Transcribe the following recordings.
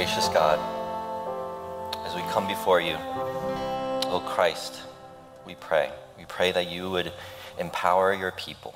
gracious God, as we come before you, O Christ, we pray. We pray that you would empower your people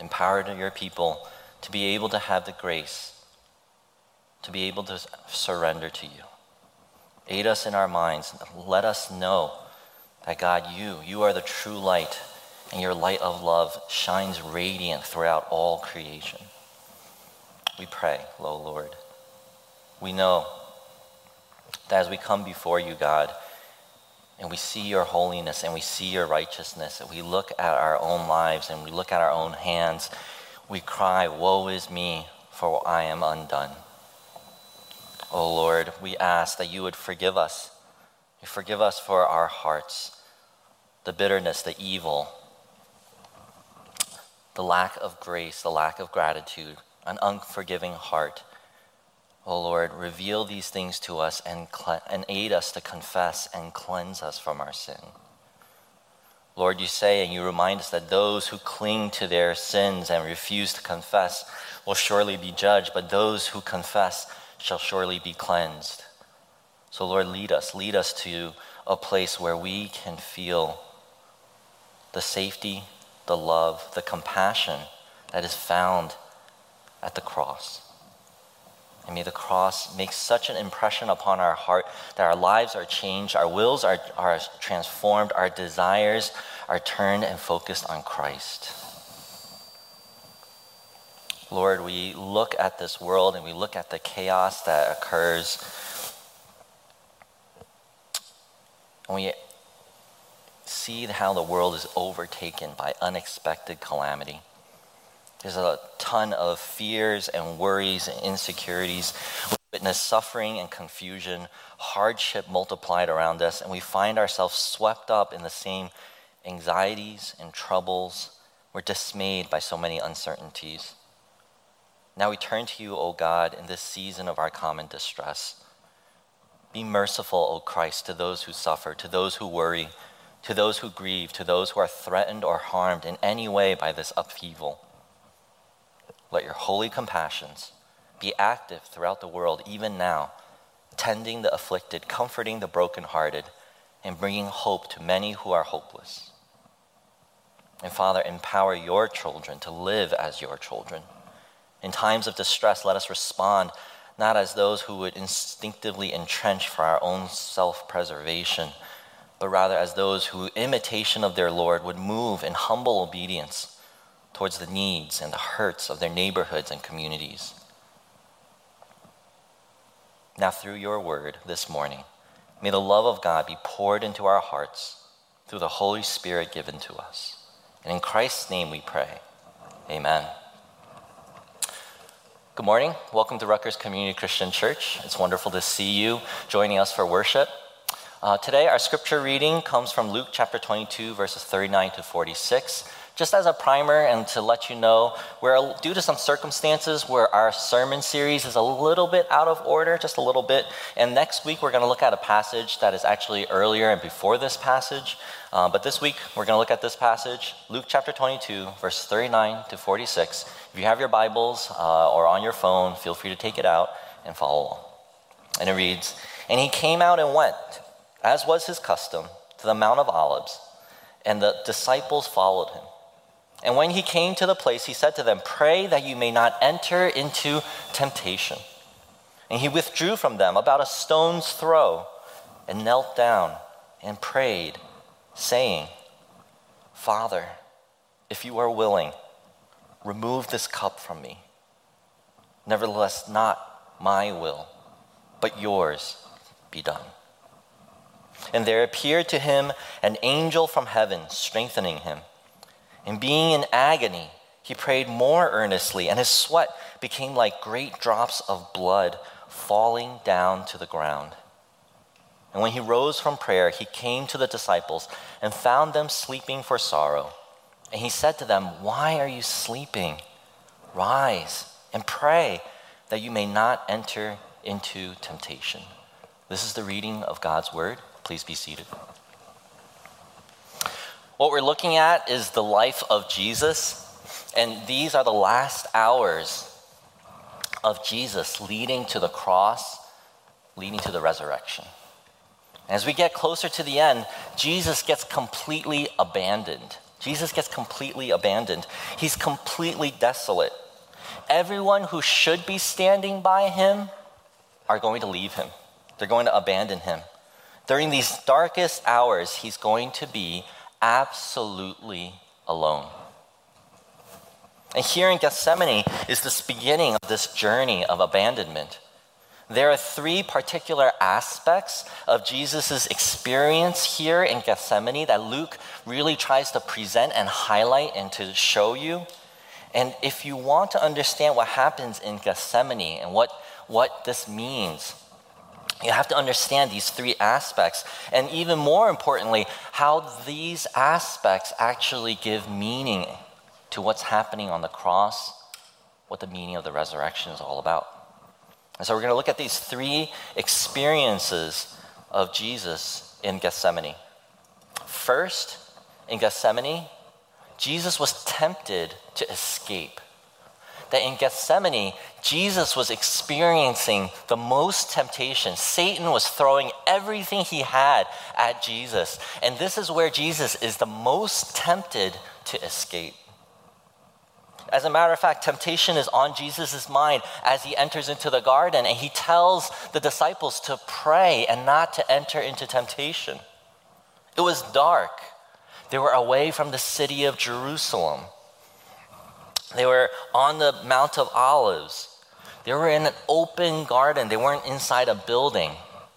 to be able to have the grace, to be able to surrender to you. Aid us in our minds. Let us know that God, you are the true light, and your light of love shines radiant throughout all creation. We pray, O Lord. We know that as we come before you, God, and we see your holiness and we see your righteousness, and we look at our own lives and we look at our own hands, we cry, woe is me, for I am undone. O Lord, we ask that you would forgive us. You forgive us for our hearts, the bitterness, the evil, the lack of grace, the lack of gratitude, an unforgiving heart. O Lord, reveal these things to us and aid us to confess and cleanse us from our sin. Lord, you say and you remind us that those who cling to their sins and refuse to confess will surely be judged, but those who confess shall surely be cleansed. So Lord, lead us to a place where we can feel the safety, the love, the compassion that is found at the cross. And may the cross make such an impression upon our heart that our lives are changed, our wills are transformed, our desires are turned and focused on Christ. Lord, we look at this world and we look at the chaos that occurs, and we see how the world is overtaken by unexpected calamity. There's a ton of fears and worries and insecurities. We witness suffering and confusion, hardship multiplied around us, and we find ourselves swept up in the same anxieties and troubles. We're dismayed by so many uncertainties. Now we turn to you, O God, in this season of our common distress. Be merciful, O Christ, to those who suffer, to those who worry, to those who grieve, to those who are threatened or harmed in any way by this upheaval. Let your holy compassions be active throughout the world, even now, tending the afflicted, comforting the brokenhearted, and bringing hope to many who are hopeless. And Father, empower your children to live as your children. In times of distress, let us respond not as those who would instinctively entrench for our own self-preservation, but rather as those who, in imitation of their Lord, would move in humble obedience towards the needs and the hurts of their neighborhoods and communities. Now, through your word this morning, may the love of God be poured into our hearts through the Holy Spirit given to us. And in Christ's name we pray. Amen. Good morning. Welcome to Rutgers Community Christian Church. It's wonderful to see you joining us for worship. Today, our scripture reading comes from Luke chapter 22, verses 39 to 46. Just as a primer and to let you know, due to some circumstances where our sermon series is a little bit out of order, just a little bit. And next week, we're going to look at a passage that is actually earlier and before this passage. But this week, we're going to look at this passage, Luke chapter 22, verses 39 to 46. If you have your Bibles or on your phone, feel free to take it out and follow along. And it reads, "And he came out and went, as was his custom, to the Mount of Olives, and the disciples followed him. And when he came to the place, he said to them, 'Pray that you may not enter into temptation.' And he withdrew from them about a stone's throw and knelt down and prayed, saying, 'Father, if you are willing, remove this cup from me. Nevertheless, not my will, but yours be done.' And there appeared to him an angel from heaven, strengthening him. And being in agony, he prayed more earnestly, and his sweat became like great drops of blood falling down to the ground. And when he rose from prayer, he came to the disciples and found them sleeping for sorrow. And he said to them, 'Why are you sleeping? Rise and pray that you may not enter into temptation.'" This is the reading of God's word. Please be seated. What we're looking at is the life of Jesus, and these are the last hours of Jesus leading to the cross, leading to the resurrection. As we get closer to the end, Jesus gets completely abandoned. Jesus gets completely abandoned. He's completely desolate. Everyone who should be standing by him are going to leave him. They're going to abandon him. During these darkest hours, he's going to be absolutely alone. And here in Gethsemane is this beginning of this journey of abandonment. There are three particular aspects of Jesus' experience here in Gethsemane that Luke really tries to present and highlight and to show you. And if you want to understand what happens in Gethsemane and what this means, you have to understand these three aspects. And even more importantly, how these aspects actually give meaning to what's happening on the cross, what the meaning of the resurrection is all about. And so we're going to look at these three experiences of Jesus in Gethsemane. First, in Gethsemane, Jesus was tempted to escape. That in Gethsemane, Jesus was experiencing the most temptation. Satan was throwing everything he had at Jesus. And this is where Jesus is the most tempted to escape. As a matter of fact, temptation is on Jesus' mind as he enters into the garden, and he tells the disciples to pray and not to enter into temptation. It was dark. They were away from the city of Jerusalem. They were on the Mount of Olives. They were in an open garden. They weren't inside a building.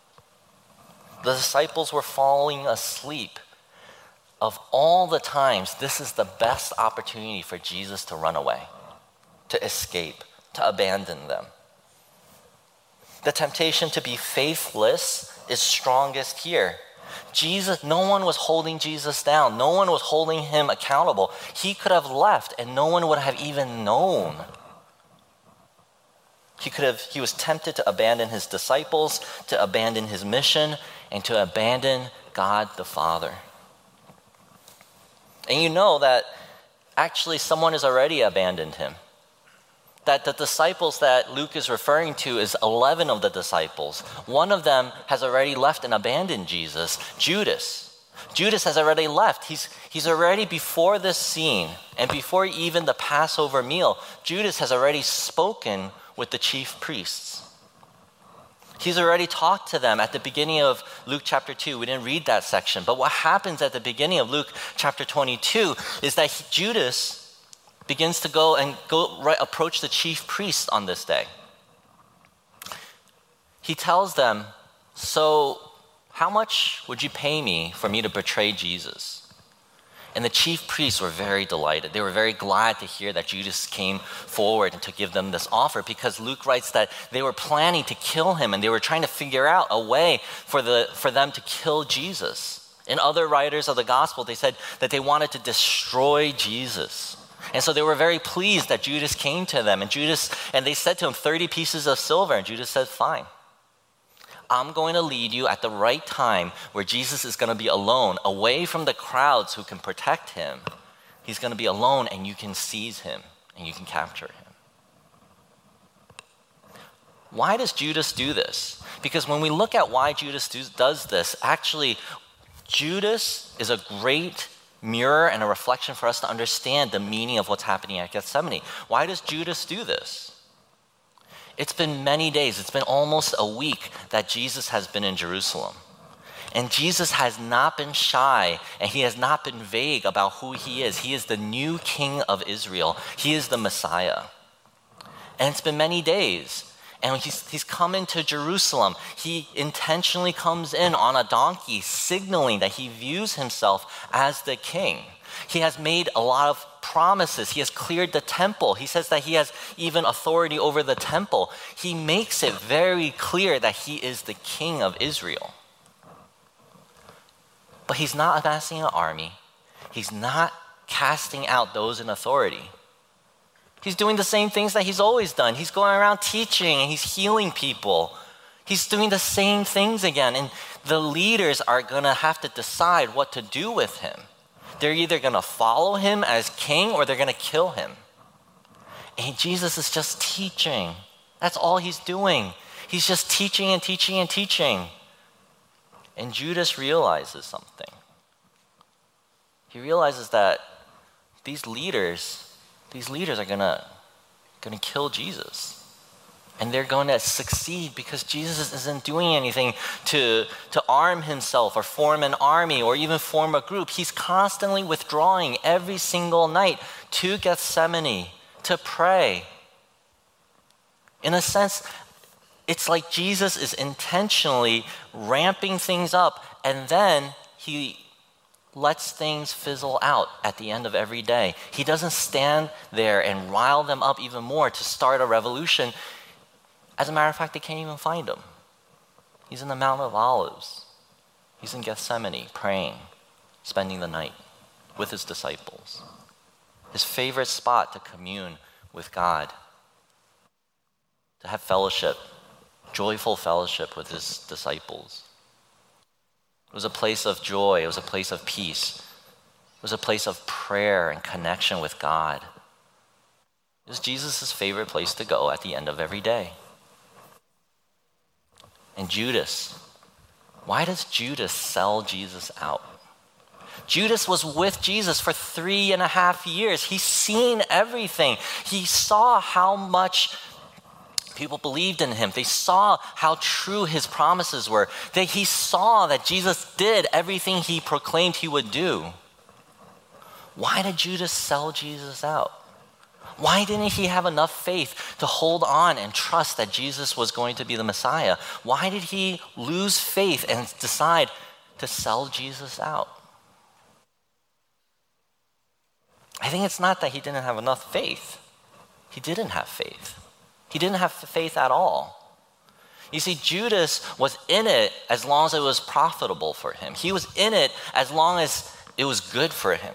The disciples were falling asleep. Of all the times, this is the best opportunity for Jesus to run away, to escape, to abandon them. The temptation to be faithless is strongest here. No one was holding Jesus down. No one was holding him accountable. He could have left and no one would have even known. He was tempted to abandon his disciples, to abandon his mission, and to abandon God the Father. And you know that actually someone has already abandoned him. That the disciples that Luke is referring to is 11 of the disciples. One of them has already left and abandoned Jesus, Judas. Judas has already left. He's already, before this scene and before even the Passover meal, Judas has already spoken with the chief priests. He's already talked to them at the beginning of Luke chapter 2. We didn't read that section. But what happens at the beginning of Luke chapter 22 is that Judas begins to approach the chief priests on this day. He tells them, "So how much would you pay me for me to betray Jesus?" And the chief priests were very delighted. They were very glad to hear that Judas came forward and to give them this offer, because Luke writes that they were planning to kill him and they were trying to figure out a way for them to kill Jesus. In other writers of the gospel, they said that they wanted to destroy Jesus. And so they were very pleased that Judas came to them. And they said to him, 30 pieces of silver. And Judas said, "Fine. I'm going to lead you at the right time where Jesus is going to be alone, away from the crowds who can protect him. He's going to be alone and you can seize him and you can capture him." Why does Judas do this? Because when we look at why Judas does this, actually, Judas is a great mirror and a reflection for us to understand the meaning of what's happening at Gethsemane. Why does Judas do this? It's been many days, it's been almost a week that Jesus has been in Jerusalem. And Jesus has not been shy and he has not been vague about who he is. He is the new King of Israel. He is the Messiah. And it's been many days. And he's come into Jerusalem. He intentionally comes in on a donkey, signaling that he views himself as the king. He has made a lot of promises. He has cleared the temple. He says that he has even authority over the temple. He makes it very clear that he is the king of Israel. But he's not amassing an army. He's not casting out those in authority. He's doing the same things that he's always done. He's going around teaching and he's healing people. He's doing the same things again. And the leaders are going to have to decide what to do with him. They're either going to follow him as king or they're going to kill him. And Jesus is just teaching. That's all he's doing. He's just teaching and teaching and teaching. And Judas realizes something. He realizes that these leaders are gonna kill Jesus. And they're going to succeed because Jesus isn't doing anything to arm himself or form an army or even form a group. He's constantly withdrawing every single night to Gethsemane to pray. In a sense, it's like Jesus is intentionally ramping things up, and then he lets things fizzle out at the end of every day. He doesn't stand there and rile them up even more to start a revolution. As a matter of fact, they can't even find him. He's in the Mount of Olives. He's in Gethsemane praying, spending the night with his disciples. His favorite spot to commune with God, to have fellowship, joyful fellowship with his disciples. It was a place of joy. It was a place of peace. It was a place of prayer and connection with God. It was Jesus' favorite place to go at the end of every day. And Judas, why does Judas sell Jesus out? Judas was with Jesus for 3.5 years. He's seen everything. He saw how much people believed in him. They saw how true his promises were. He saw that Jesus did everything he proclaimed he would do. Why did Judas sell Jesus out? Why didn't he have enough faith to hold on and trust that Jesus was going to be the Messiah? Why did he lose faith and decide to sell Jesus out? I think it's not that he didn't have enough faith. He didn't have faith. He didn't have faith at all. You see, Judas was in it as long as it was profitable for him. He was in it as long as it was good for him.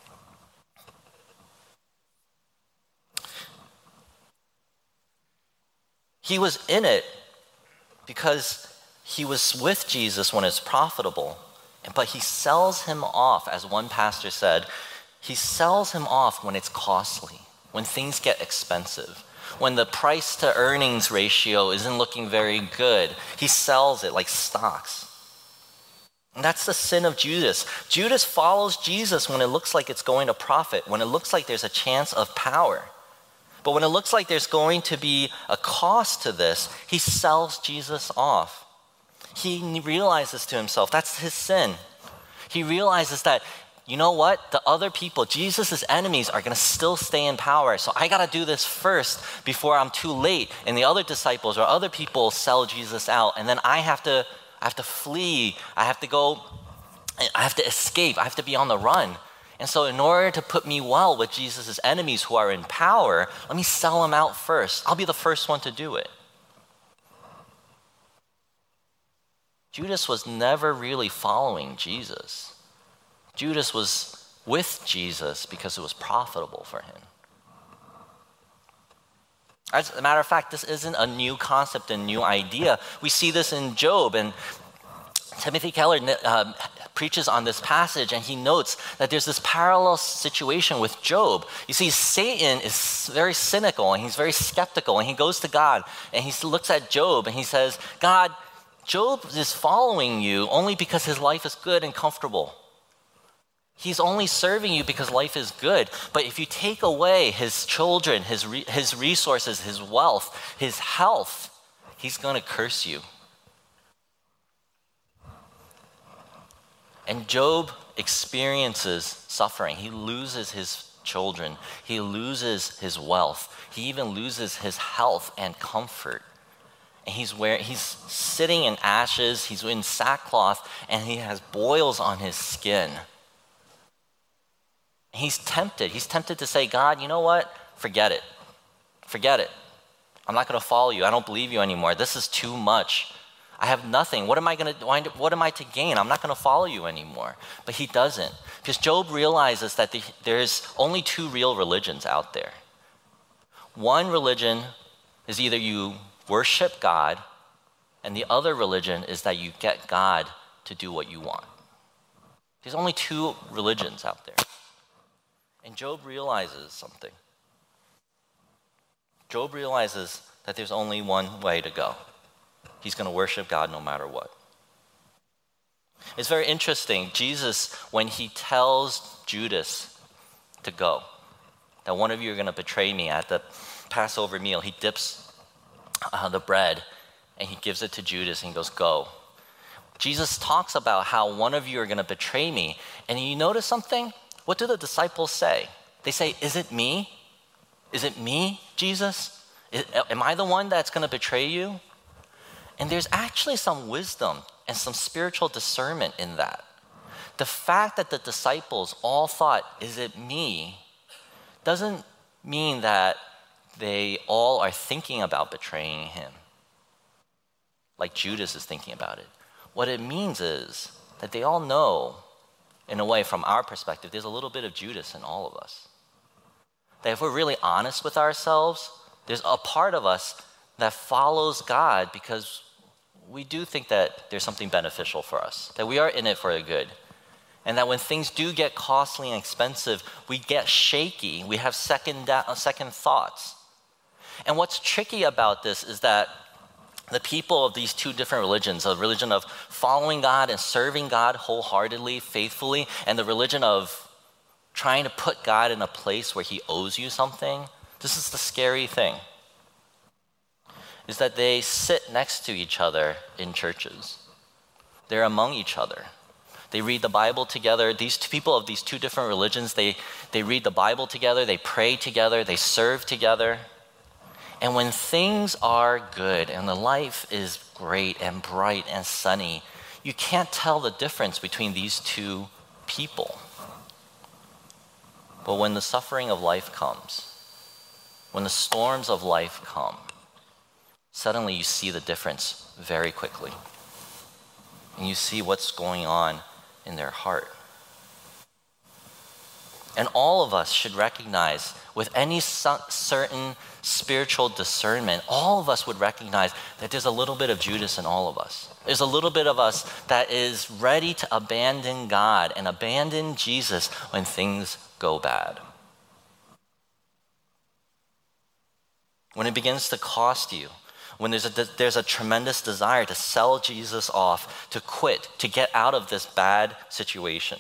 He was in it because he was with Jesus when it's profitable, but he sells him off, as one pastor said, he sells him off when it's costly, when things get expensive, when the price to earnings ratio isn't looking very good. He sells it like stocks. And that's the sin of Judas. Judas follows Jesus when it looks like it's going to profit, when it looks like there's a chance of power. But when it looks like there's going to be a cost to this, he sells Jesus off. He realizes to himself, that's his sin. He realizes that, you know what? The other people, Jesus' enemies, are going to still stay in power. So I got to do this first before I'm too late. And the other disciples or other people sell Jesus out. And then I have to flee. I have to go, I have to escape. I have to be on the run. And so in order to put me well with Jesus' enemies who are in power, let me sell them out first. I'll be the first one to do it. Judas was never really following Jesus. Judas was with Jesus because it was profitable for him. As a matter of fact, this isn't a new concept and new idea. We see this in Job, and Timothy Keller preaches on this passage, and he notes that there's this parallel situation with Job. You see, Satan is very cynical, and he's very skeptical, and he goes to God, and he looks at Job, and he says, God, Job is following you only because his life is good and comfortable. He's only serving you because life is good. But if you take away his children, his resources, his wealth, his health, he's going to curse you. And Job experiences suffering. He loses his children. He loses his wealth. He even loses his health and comfort. And he's sitting in ashes. He's in sackcloth, and he has boils on his skin. He's tempted. He's tempted to say, God, you know what? Forget it. Forget it. I'm not going to follow you. I don't believe you anymore. This is too much. I have nothing. What am I to gain? I'm not going to follow you anymore. But he doesn't. Because Job realizes that there's only two real religions out there. One religion is either you worship God, and the other religion is that you get God to do what you want. There's only two religions out there. And Job realizes something. Job realizes that there's only one way to go. He's going to worship God no matter what. It's very interesting. Jesus, when he tells Judas to go, that one of you are going to betray me at the Passover meal, he dips the bread and he gives it to Judas and he goes, go. Jesus talks about how one of you are going to betray me. And you notice something? What do the disciples say? They say, is it me? Is it me, Jesus? Am I the one that's going to betray you? And there's actually some wisdom and some spiritual discernment in that. The fact that the disciples all thought, is it me, doesn't mean that they all are thinking about betraying him, like Judas is thinking about it. What it means is that they all know, in a way, from our perspective, there's a little bit of Judas in all of us. That if we're really honest with ourselves, there's a part of us that follows God because we do think that there's something beneficial for us, that we are in it for the good. And that when things do get costly and expensive, we get shaky, we have second thoughts. And what's tricky about this is that the people of these two different religions, the religion of following God and serving God wholeheartedly, faithfully, and the religion of trying to put God in a place where he owes you something, this is the scary thing, is that they sit next to each other in churches. They're among each other. They read the Bible together. These two people of these two different religions, they read the Bible together, they pray together, they serve together. And when things are good and the life is great and bright and sunny, you can't tell the difference between these two people. But when the suffering of life comes, when the storms of life come, suddenly you see the difference very quickly. And you see what's going on in their heart. And all of us should recognize, with any certain spiritual discernment, all of us would recognize that there's a little bit of Judas in all of us. There's a little bit of us that is ready to abandon God and abandon Jesus when things go bad. When it begins to cost you, when there's a tremendous desire to sell Jesus off, to quit, to get out of this bad situation.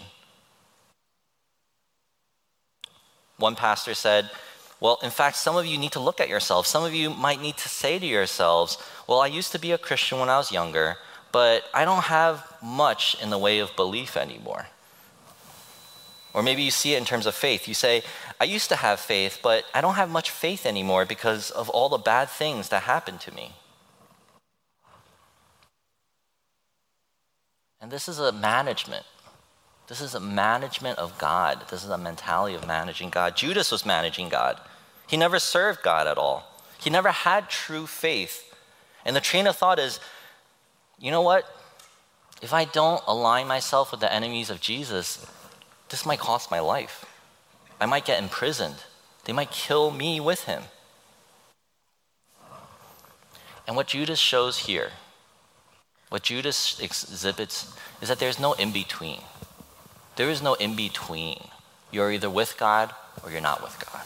One pastor said, well, in fact, some of you need to look at yourselves. Some of you might need to say to yourselves, well, I used to be a Christian when I was younger, but I don't have much in the way of belief anymore. Or maybe you see it in terms of faith. You say, I used to have faith, but I don't have much faith anymore because of all the bad things that happened to me. And this is a management. This is a management of God. This is a mentality of managing God. Judas was managing God. He never served God at all. He never had true faith. And the train of thought is, you know what? If I don't align myself with the enemies of Jesus, this might cost my life. I might get imprisoned. They might kill me with him. And what Judas shows here, what Judas exhibits, is that there's no in-between. There is no in-between. You're either with God or you're not with God.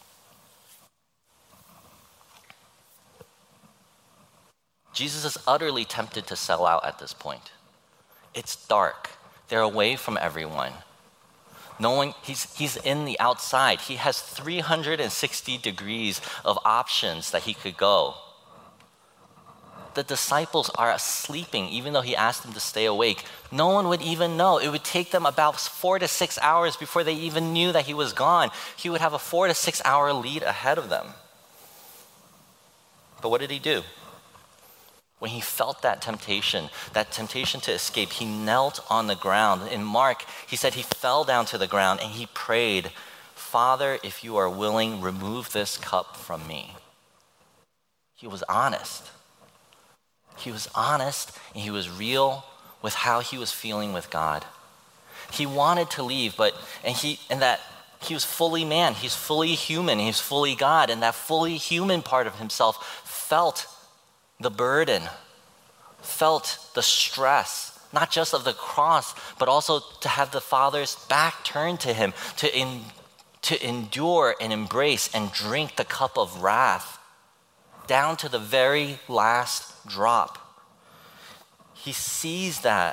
Jesus is utterly tempted to sell out at this point. It's dark. They're away from everyone. He's in the outside. He has 360 degrees of options that he could go. The disciples are sleeping, even though he asked them to stay awake. No one would even know. It would take them about 4 to 6 hours before they even knew that he was gone. He would have a 4 to 6 hour lead ahead of them. But what did he do? When he felt that temptation to escape, he knelt on the ground. In Mark, he said he fell down to the ground and he prayed, Father, if you are willing, remove this cup from me. He was honest. He was honest and he was real with how he was feeling with God. He wanted to leave, he was fully man, he's fully human, he's fully God, and that fully human part of himself felt the burden, felt the stress, not just of the cross, but also to have the Father's back turned to him, to endure and embrace and drink the cup of wrath down to the very last drop. He sees that,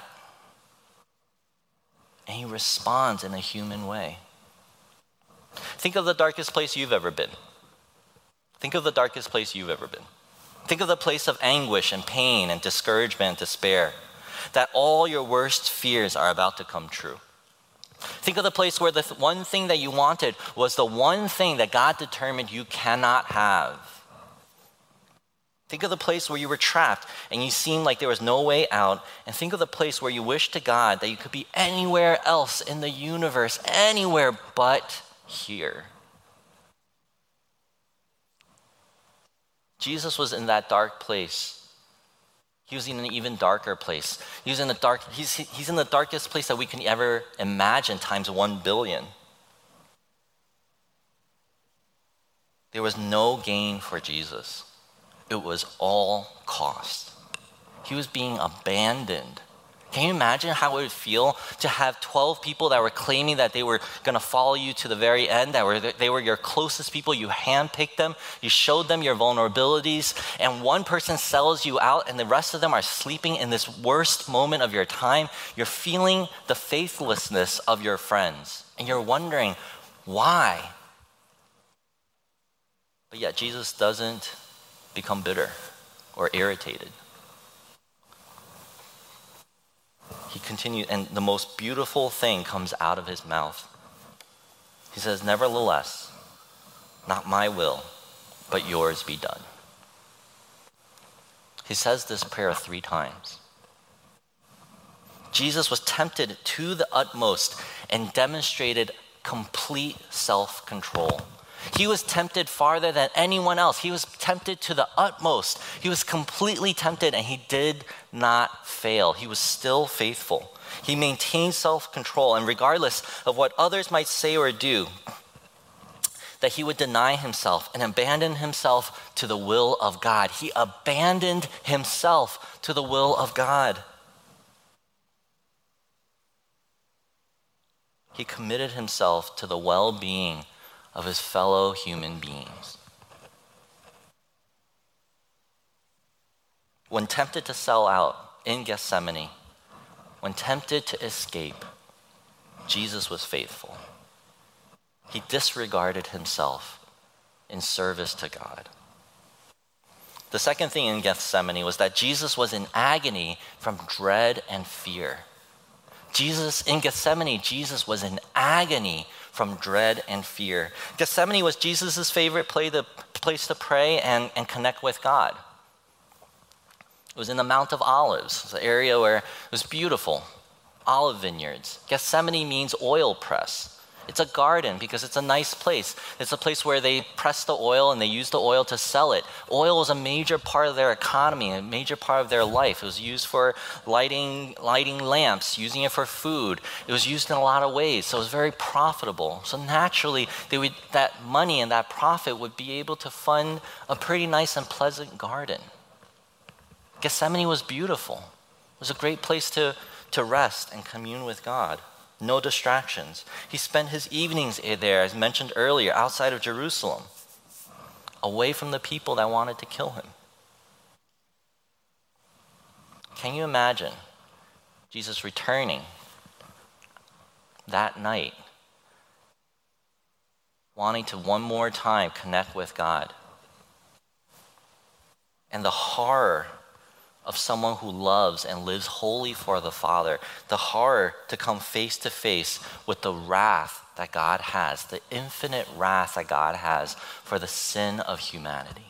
and he responds in a human way. Think of the darkest place you've ever been. Think of the darkest place you've ever been. Think of the place of anguish and pain and discouragement and despair, that all your worst fears are about to come true. Think of the place where the one thing that you wanted was the one thing that God determined you cannot have. Think of the place where you were trapped and you seemed like there was no way out. And think of the place where you wished to God that you could be anywhere else in the universe, anywhere but here. Jesus was in that dark place. He was in an even darker place. He's in the darkest place that we can ever imagine times 1 billion. There was no gain for Jesus. It was all cost. He was being abandoned. Can you imagine how it would feel to have 12 people that were claiming that they were going to follow you to the very end, they were your closest people, you handpicked them, you showed them your vulnerabilities, and one person sells you out and the rest of them are sleeping in this worst moment of your time? You're feeling the faithlessness of your friends, and you're wondering, why? But yet Jesus doesn't become bitter or irritated. He continued, and the most beautiful thing comes out of his mouth. He says, "Nevertheless, not my will, but yours be done." He says this prayer 3 times. Jesus was tempted to the utmost and demonstrated complete self-control. He was tempted farther than anyone else. He was tempted to the utmost. He was completely tempted and he did not fail. He was still faithful. He maintained self-control, and regardless of what others might say or do, that he would deny himself and abandon himself to the will of God. He abandoned himself to the will of God. He committed himself to the well-being of his fellow human beings. When tempted to sell out in Gethsemane, when tempted to escape, Jesus was faithful. He disregarded himself in service to God. The second thing in Gethsemane was that Jesus was in agony from dread and fear. In Gethsemane, Jesus was in agony from dread and fear. Gethsemane was Jesus' favorite place to pray and connect with God. It was in the Mount of Olives. It was an area where it was beautiful, olive vineyards. Gethsemane means oil press. It's a garden because it's a nice place. It's a place where they press the oil and they use the oil to sell it. Oil was a major part of their economy, a major part of their life. It was used for lighting lamps, using it for food. It was used in a lot of ways, so it was very profitable. So naturally, that money and that profit would be able to fund a pretty nice and pleasant garden. Gethsemane was beautiful. It was a great place to rest and commune with God. No distractions. He spent his evenings there, as mentioned earlier, outside of Jerusalem, away from the people that wanted to kill him. Can you imagine Jesus returning that night, wanting to one more time connect with God? And the horror of someone who loves and lives wholly for the Father, the horror to come face to face with the wrath that God has, the infinite wrath that God has for the sin of humanity.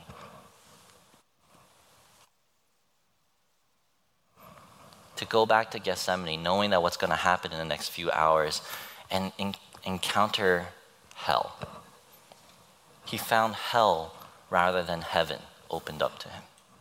To go back to Gethsemane, knowing that what's going to happen in the next few hours, and encounter hell. He found hell rather than heaven opened up to him.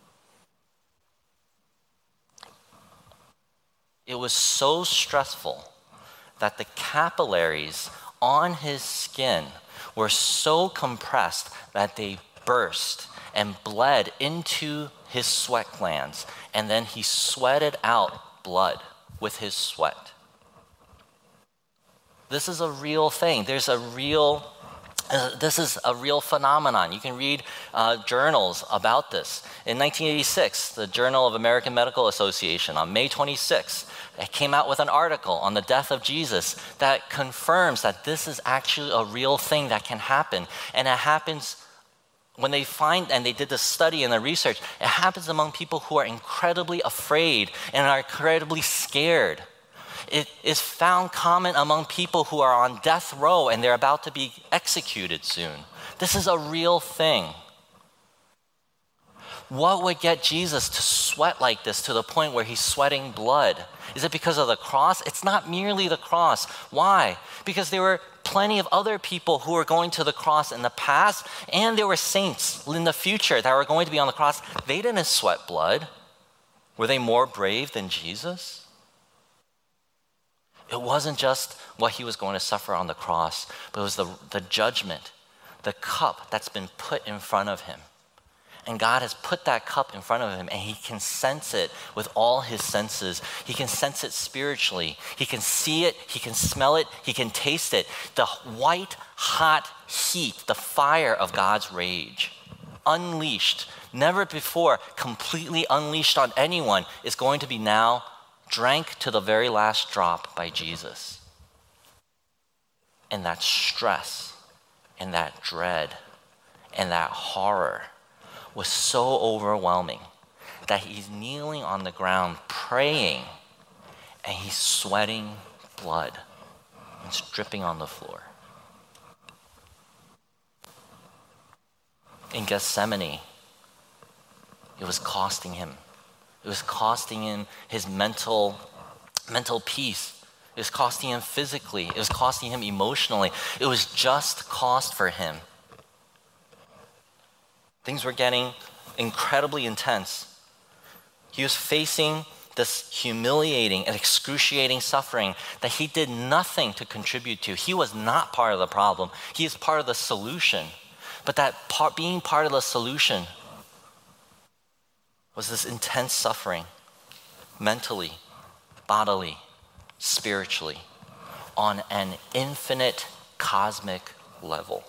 It was so stressful that the capillaries on his skin were so compressed that they burst and bled into his sweat glands, and then he sweated out blood with his sweat. This is a real thing. There's a real This is a real phenomenon. You can read journals about this. In 1986, the Journal of American Medical Association, on May 26, it came out with an article on the death of Jesus that confirms that this is actually a real thing that can happen. And it happens when they find, and they did the study and the research, it happens among people who are incredibly afraid and are incredibly scared. It is found common among people who are on death row and they're about to be executed soon. This is a real thing. What would get Jesus to sweat like this to the point where he's sweating blood? Is it because of the cross? It's not merely the cross. Why? Because there were plenty of other people who were going to the cross in the past, and there were saints in the future that were going to be on the cross. They didn't sweat blood. Were they more brave than Jesus? It wasn't just what he was going to suffer on the cross, but it was the judgment, the cup that's been put in front of him. And God has put that cup in front of him, and he can sense it with all his senses. He can sense it spiritually. He can see it, he can smell it, he can taste it. The white, hot heat, the fire of God's rage, unleashed, never before completely unleashed on anyone, is going to be now drank to the very last drop by Jesus. And that stress and that dread and that horror was so overwhelming that he's kneeling on the ground praying, and he's sweating blood. It's dripping on the floor. In Gethsemane, it was costing him. It was costing him his mental peace. It was costing him physically. It was costing him emotionally. It was just cost for him. Things were getting incredibly intense. He was facing this humiliating and excruciating suffering that he did nothing to contribute to. He was not part of the problem. He is part of the solution. But being part of the solution was this intense suffering, mentally, bodily, spiritually, on an infinite cosmic level.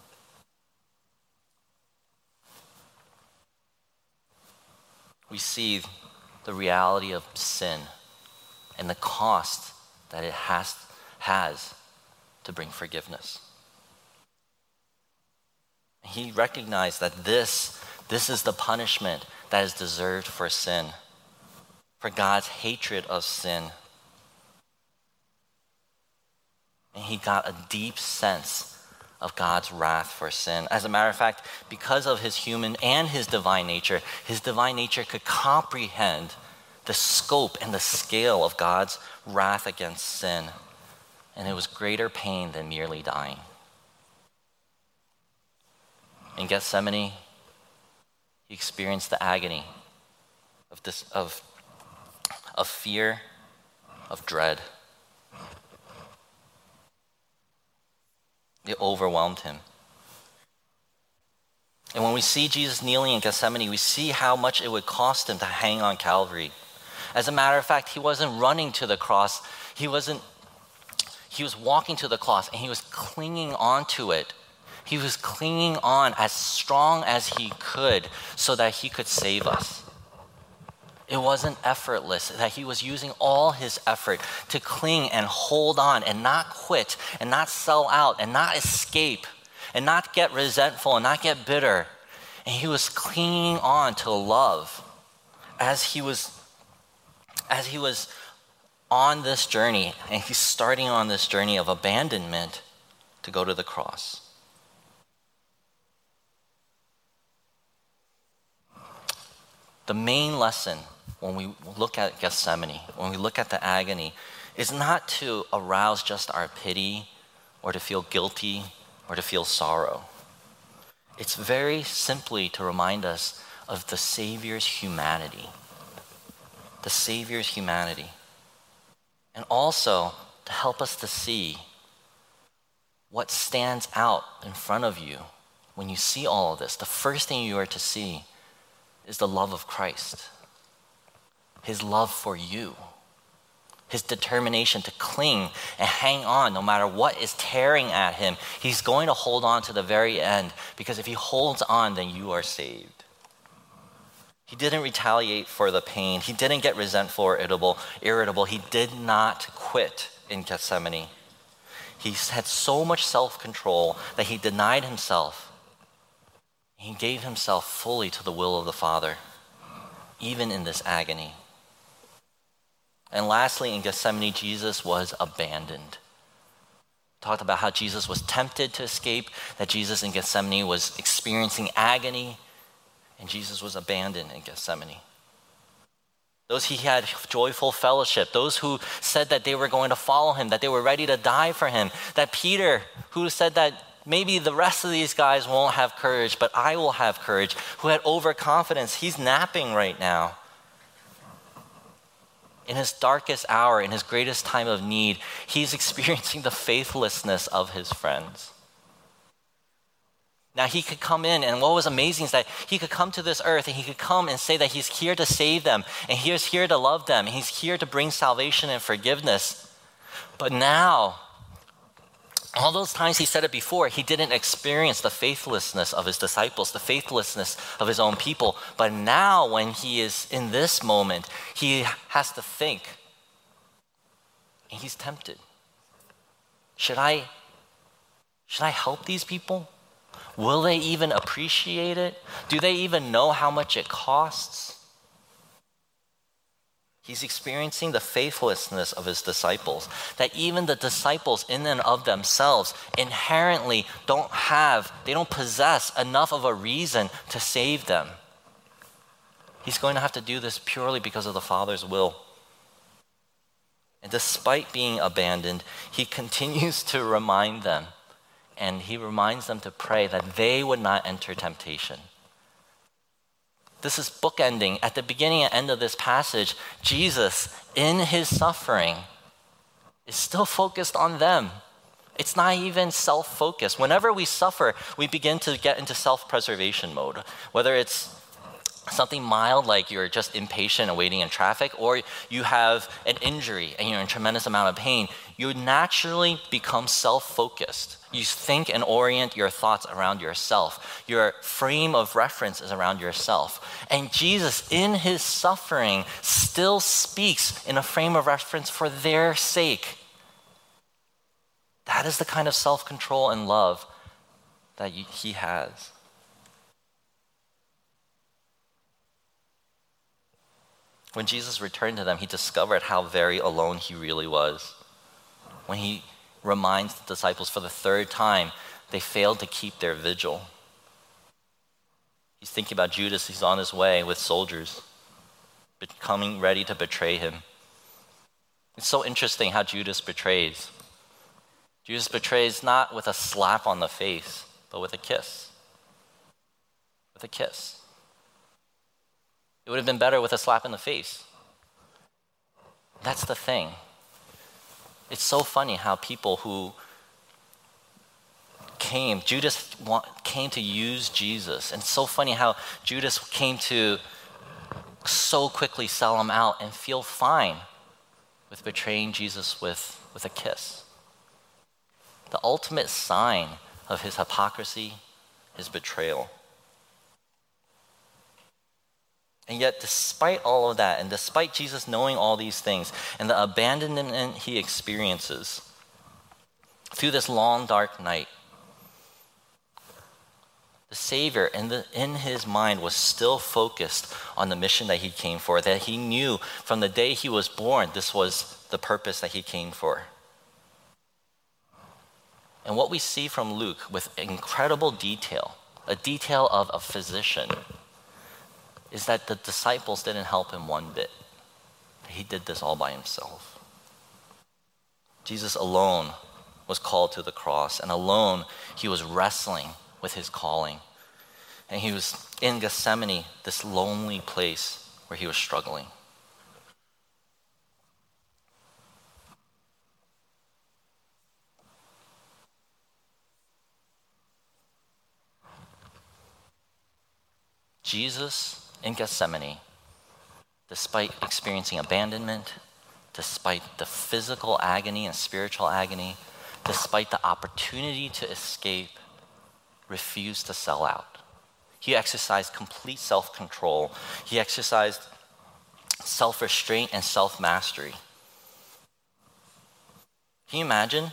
We see the reality of sin and the cost that it has to bring forgiveness. He recognized that this is the punishment that is deserved for sin, for God's hatred of sin. And he got a deep sense of God's wrath for sin. As a matter of fact, because of his human and his divine nature could comprehend the scope and the scale of God's wrath against sin. And it was greater pain than merely dying. In Gethsemane, he experienced the agony of fear, of dread. It overwhelmed him. And when we see Jesus kneeling in Gethsemane, we see how much it would cost him to hang on Calvary. As a matter of fact, he wasn't running to the cross. He was walking to the cross, and he was clinging onto it. He was clinging on as strong as he could so that he could save us. It wasn't effortless, that he was using all his effort to cling and hold on and not quit and not sell out and not escape and not get resentful and not get bitter. And he was clinging on to love as he was on this journey, and he's starting on this journey of abandonment to go to the cross. The main lesson when we look at Gethsemane, when we look at the agony, is not to arouse just our pity or to feel guilty or to feel sorrow. It's very simply to remind us of the Savior's humanity. The Savior's humanity. And also to help us to see what stands out in front of you when you see all of this. The first thing you are to see is the love of Christ. His love for you. his determination to cling and hang on no matter what is tearing at him. He's going to hold on to the very end, because if he holds on, then you are saved. He didn't retaliate for the pain. He didn't get resentful or irritable. He did not quit in Gethsemane. He had so much self-control that he denied himself. He gave himself fully to the will of the Father, even in this agony. And lastly, in Gethsemane, Jesus was abandoned. Talked about how Jesus was tempted to escape, that Jesus in Gethsemane was experiencing agony, and Jesus was abandoned in Gethsemane. Those he had joyful fellowship, those who said that they were going to follow him, that they were ready to die for him, that Peter, who said that maybe the rest of these guys won't have courage, but I will have courage, who had overconfidence, he's napping right now. In his darkest hour, in his greatest time of need, he's experiencing the faithlessness of his friends. Now he could come in, and what was amazing is that he could come to this earth and he could come and say that he's here to save them, and he's here to love them, and he's here to bring salvation and forgiveness. But now, all those times he said it before, he didn't experience the faithlessness of his disciples, the faithlessness of his own people. But now when he is in this moment, he has to think, and he's tempted. Should I help these people? Will they even appreciate it? Do they even know how much it costs? He's experiencing the faithlessness of his disciples, that even the disciples in and of themselves inherently don't possess enough of a reason to save them. He's going to have to do this purely because of the Father's will. And despite being abandoned, he continues to remind them, and he reminds them to pray that they would not enter temptation. This is bookending. At the beginning and end of this passage, Jesus, in his suffering, is still focused on them. It's not even self-focused. Whenever we suffer, we begin to get into self-preservation mode. Whether it's something mild like you're just impatient and waiting in traffic, or you have an injury and you're in a tremendous amount of pain, you naturally become self-focused. You think and orient your thoughts around yourself. Your frame of reference is around yourself. And Jesus, in his suffering, still speaks in a frame of reference for their sake. That is the kind of self-control and love that he has. When Jesus returned to them, he discovered how very alone he really was. When he reminds the disciples for the third time, they failed to keep their vigil. He's thinking about Judas. He's on his way with soldiers, coming ready to betray him. It's so interesting how Judas betrays. Judas betrays not with a slap on the face, but with a kiss. With a kiss. It would have been better with a slap in the face. That's the thing. It's so funny how people who Judas came to use Jesus. And it's so funny how Judas came to so quickly sell him out and feel fine with betraying Jesus with a kiss. The ultimate sign of his hypocrisy, his betrayal. And yet, despite all of that, and despite Jesus knowing all these things, and the abandonment he experiences through this long, dark night, the Savior in his mind was still focused on the mission that he came for, that he knew from the day he was born, this was the purpose that he came for. And what we see from Luke with incredible detail, a detail of a physician, is that the disciples didn't help him one bit. He did this all by himself. Jesus alone was called to the cross, and alone he was wrestling with his calling. And he was in Gethsemane, this lonely place where he was struggling. Jesus in Gethsemane, despite experiencing abandonment, despite the physical agony and spiritual agony, despite the opportunity to escape, refused to sell out. He exercised complete self-control. He exercised self-restraint and self-mastery. Can you imagine?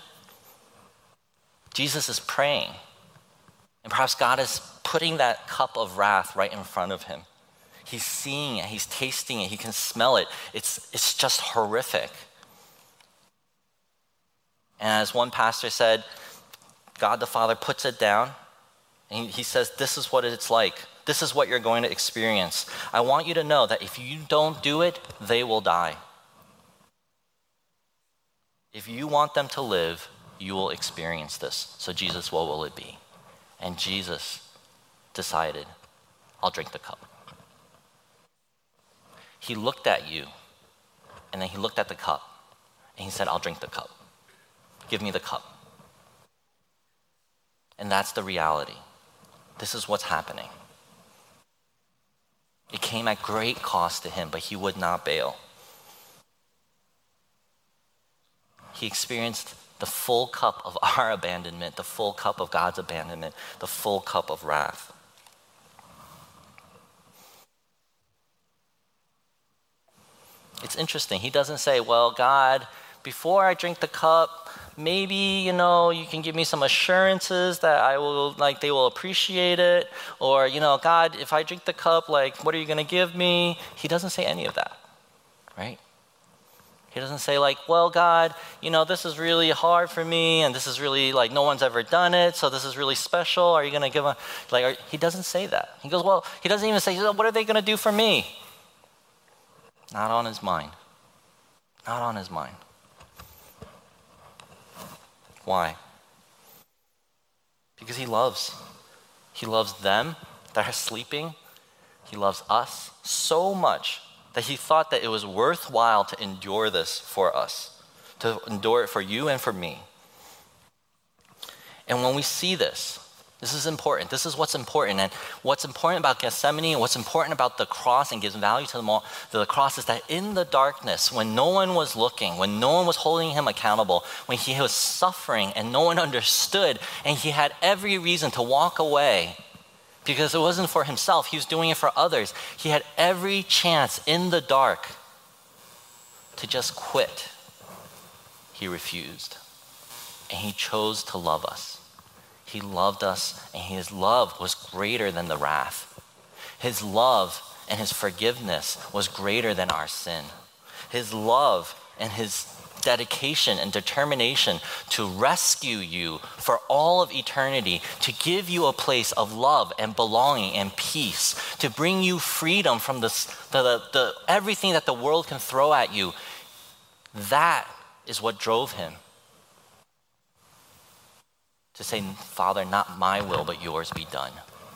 Jesus is praying, and perhaps God is putting that cup of wrath right in front of him. He's seeing it, he's tasting it, he can smell it. It's just horrific. And as one pastor said, God the Father puts it down, and he says, this is what it's like. This is what you're going to experience. I want you to know that if you don't do it, they will die. If you want them to live, you will experience this. So Jesus, what will it be? And Jesus decided, I'll drink the cup. He looked at you, and then he looked at the cup, and he said, I'll drink the cup. Give me the cup. And that's the reality. This is what's happening. It came at great cost to him, but he would not bail. He experienced the full cup of our abandonment, the full cup of God's abandonment, the full cup of wrath. It's interesting. He doesn't say, well, God, before I drink the cup, maybe, you can give me some assurances that they will appreciate it. Or, God, if I drink the cup, what are you going to give me? He doesn't say any of that, right? He doesn't say well, God, this is really hard for me, and this is really no one's ever done it, so this is really special. Are you going to give he doesn't say that. He goes, well, he doesn't even say, what are they going to do for me? Not on his mind. Not on his mind. Why? Because he loves. He loves them that are sleeping. He loves us so much that he thought that it was worthwhile to endure this for us, to endure it for you and for me. And when we see this is important. This is what's important. And what's important about Gethsemane and what's important about the cross and gives value to the cross is that in the darkness, when no one was looking, when no one was holding him accountable, when he was suffering and no one understood, and he had every reason to walk away because it wasn't for himself, he was doing it for others. He had every chance in the dark to just quit. He refused. And he chose to love us. He loved us, and his love was greater than the wrath. His love and his forgiveness was greater than our sin. His love and his dedication and determination to rescue you for all of eternity, to give you a place of love and belonging and peace, to bring you freedom from the everything that the world can throw at you. That is what drove him to say, Father, not my will, but yours be done.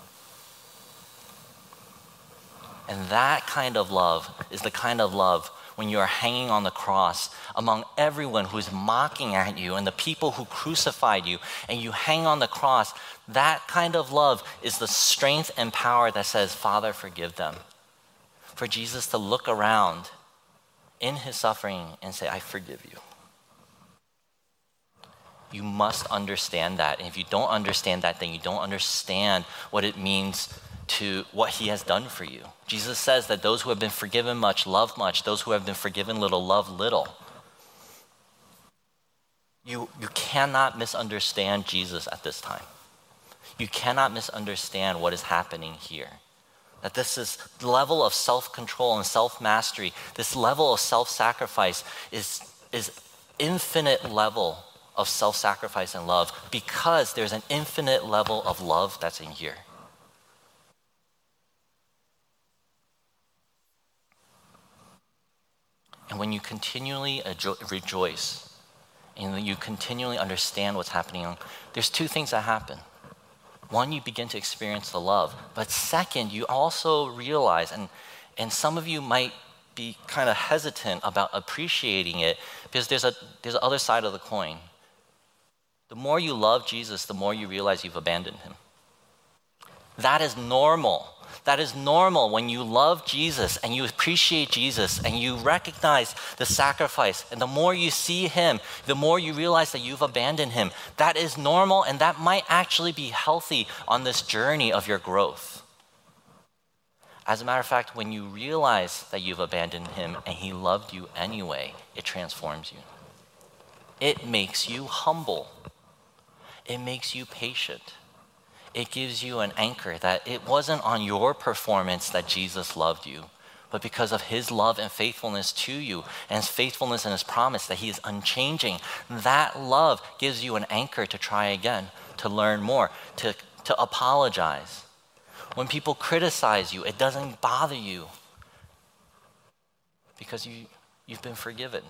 And that kind of love is the kind of love when you are hanging on the cross among everyone who is mocking at you and the people who crucified you, and you hang on the cross. That kind of love is the strength and power that says, Father, forgive them. For Jesus to look around in his suffering and say, I forgive you. You must understand that. And if you don't understand that, then you don't understand what it means to what he has done for you. Jesus says that those who have been forgiven much love much. Those who have been forgiven little love little. You cannot misunderstand Jesus at this time. You cannot misunderstand what is happening here. That this is the level of self-control and self-mastery, this level of self-sacrifice is infinite level of self-sacrifice and love, because there's an infinite level of love that's in here. And when you continually rejoice and you continually understand what's happening, there's two things that happen. One, you begin to experience the love. But second, you also realize, and some of you might be kind of hesitant about appreciating it, because there's the other side of the coin. The more you love Jesus, the more you realize you've abandoned him. That is normal. That is normal when you love Jesus and you appreciate Jesus and you recognize the sacrifice. And the more you see him, the more you realize that you've abandoned him. That is normal, and that might actually be healthy on this journey of your growth. As a matter of fact, when you realize that you've abandoned him and he loved you anyway, it transforms you. It makes you humble. It makes you patient. It gives you an anchor that it wasn't on your performance that Jesus loved you, but because of his love and faithfulness to you and his faithfulness and his promise that he is unchanging. That love gives you an anchor to try again, to learn more, to apologize. When people criticize you, it doesn't bother you because you've been forgiven.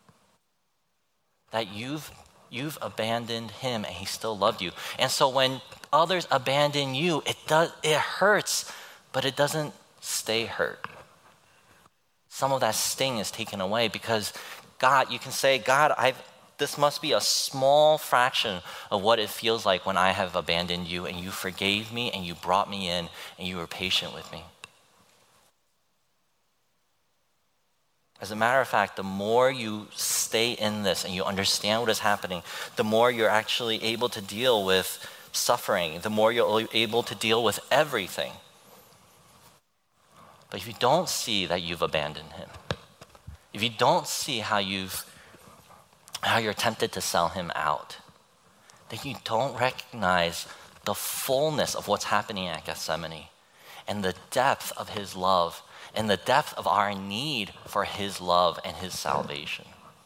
That you've abandoned him and he still loved you. And so when others abandon you, it hurts, but it doesn't stay hurt. Some of that sting is taken away because God, you can say, God, this must be a small fraction of what it feels like when I have abandoned you and you forgave me and you brought me in and you were patient with me. As a matter of fact, the more you stay in this and you understand what is happening, the more you're actually able to deal with suffering, the more you're able to deal with everything. But if you don't see that you've abandoned him, if you don't see how you're tempted to sell him out, then you don't recognize the fullness of what's happening at Gethsemane and the depth of his love and the depth of our need for his love and his salvation.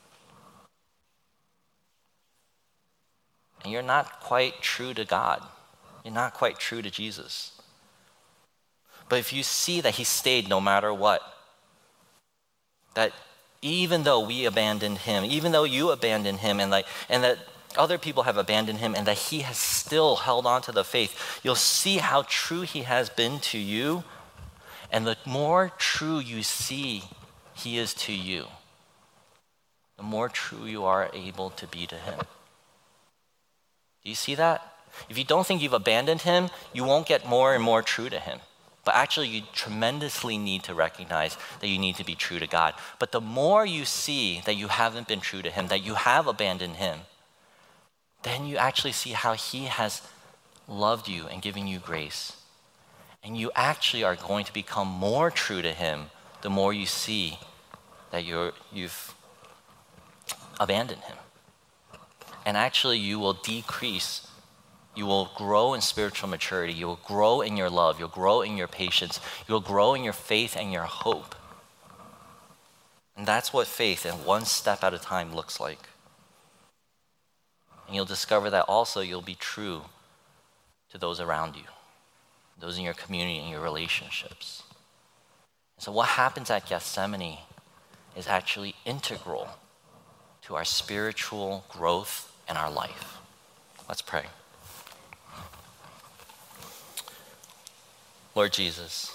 And you're not quite true to God. You're not quite true to Jesus. But if you see that he stayed no matter what, that even though we abandoned him, even though you abandoned him, and that other people have abandoned him, and that he has still held on to the faith, you'll see how true he has been to you. And the more true you see he is to you, the more true you are able to be to him. Do you see that? If you don't think you've abandoned him, you won't get more and more true to him. But actually, you tremendously need to recognize that you need to be true to God. But the more you see that you haven't been true to him, that you have abandoned him, then you actually see how he has loved you and given you grace. And you actually are going to become more true to him the more you see that you've abandoned him. And actually, you will decrease. You will grow in spiritual maturity. You will grow in your love. You'll grow in your patience. You'll grow in your faith and your hope. And that's what faith, and one step at a time, looks like. And you'll discover that also you'll be true to those around you, those in your community and your relationships. So what happens at Gethsemane is actually integral to our spiritual growth and our life. Let's pray. Lord Jesus,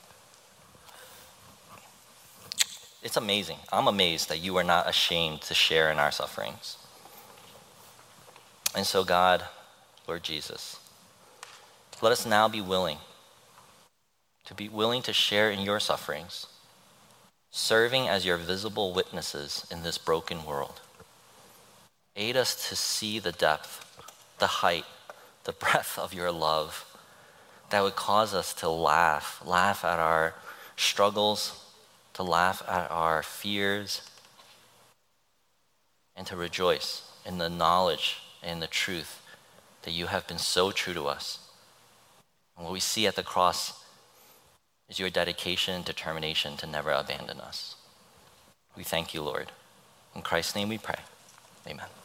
it's amazing. I'm amazed that you are not ashamed to share in our sufferings. And so God, Lord Jesus, let us now be willing to share in your sufferings, serving as your visible witnesses in this broken world. Aid us to see the depth, the height, the breadth of your love that would cause us to laugh at our struggles, to laugh at our fears, and to rejoice in the knowledge and the truth that you have been so true to us. And what we see at the cross is your dedication and determination to never abandon us. We thank you, Lord. In Christ's name we pray. Amen.